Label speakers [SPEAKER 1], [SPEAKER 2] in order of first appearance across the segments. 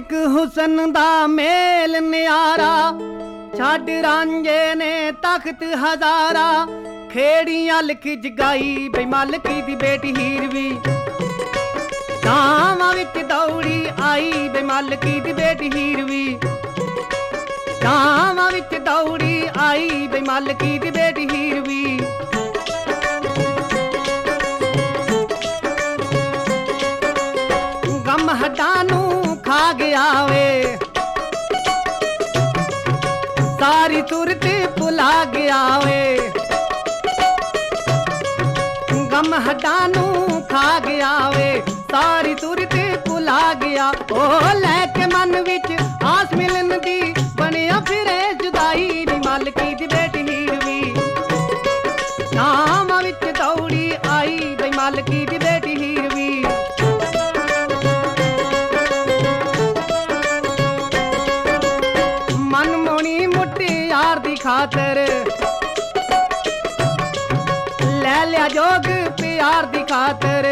[SPEAKER 1] इश्क हुसन दा मेल न्यारा छड़ रांझे ने तख्त हजारा खेड़ियां लिख जगाई बई मालकी दी बेटी हीरवी गावां विच दौड़ी आई बई मालकी दी बेटी हीरवी गावां विच दौड़ी आई बई मालकी दी बेटी हीरवी गम हटानू खा गया वे सारी तुरत भुला गया वे गम हटानू खा गया वे सारी तुरत भुला गया ओ लैके मन विच आस मिलन दी बनिया फिरे जुदाई नी मालकी दी बेटी हीरवी नाम विच दौड़ी आई बई मालकी दी बेटी हीरवी मनमोनी मुटियार दी खातर ले लिया जोग प्यार दी खातर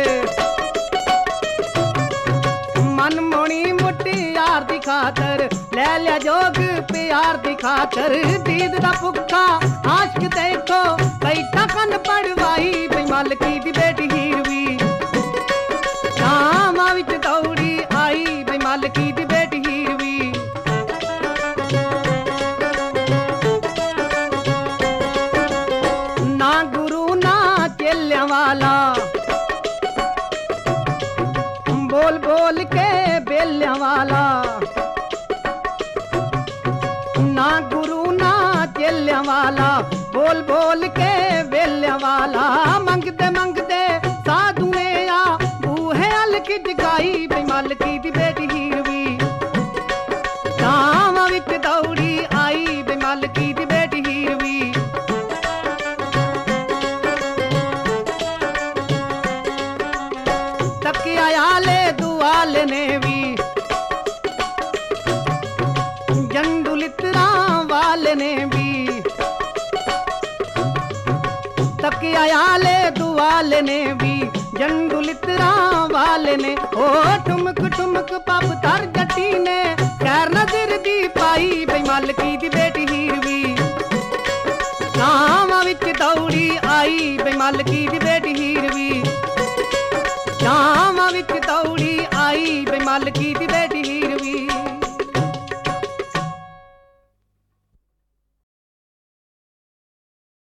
[SPEAKER 1] मनमोनी मुटियार दी खातर ले लिया जोग प्यार दी खातर दीद दा भुक्खा आशिक देखो बैठा कन पड़वाई बई मालकी दी बेटी हीरवी नाम विच दौड़ी आई बई मालकी दी बेटी हीरवी ना गुरु ना चेलियां वाला बोल बोल के बेलियां वाला ना गुरु ना चेलियां वाला बोल बोल के बेलियां वाला मंगदे मंगदे साधु ने आ बूहे अलग जगाई बई मालकी दी बेटी हीरवी गावां विच दौड़ी आई बई मालकी दी बेटी हीरवी तकिया आले दुआले ने भी जंडुलितरा वाले ने भी तकिया आले दुआले ने भी जंडुलितरा वाले ने ओ ठुमक ठुमक पप तर जटी ने खैर नजर दी पाई बई मालकी दी बेटी हीरवी